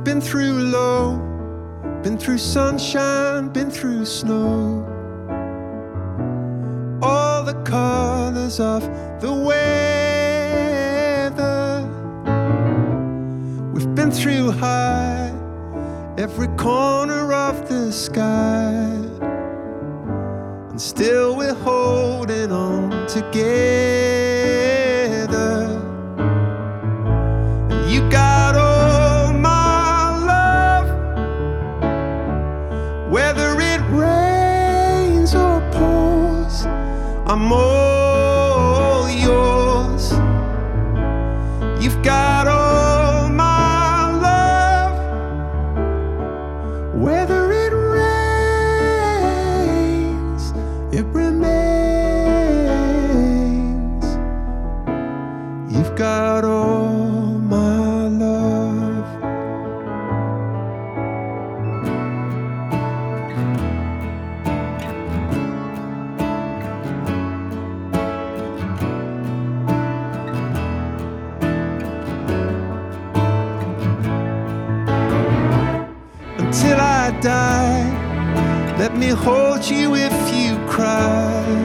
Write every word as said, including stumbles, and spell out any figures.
been through low, been through sunshine, been through snow. All the colors of the weather. We've been through high, every corner of the sky, and still we're holding on together. And you got all my love, whether it rains or pours, I'm all yours. You've got all my love, whether it rains, it remains. You've got all my love. Until I die, let me hold you if you cry.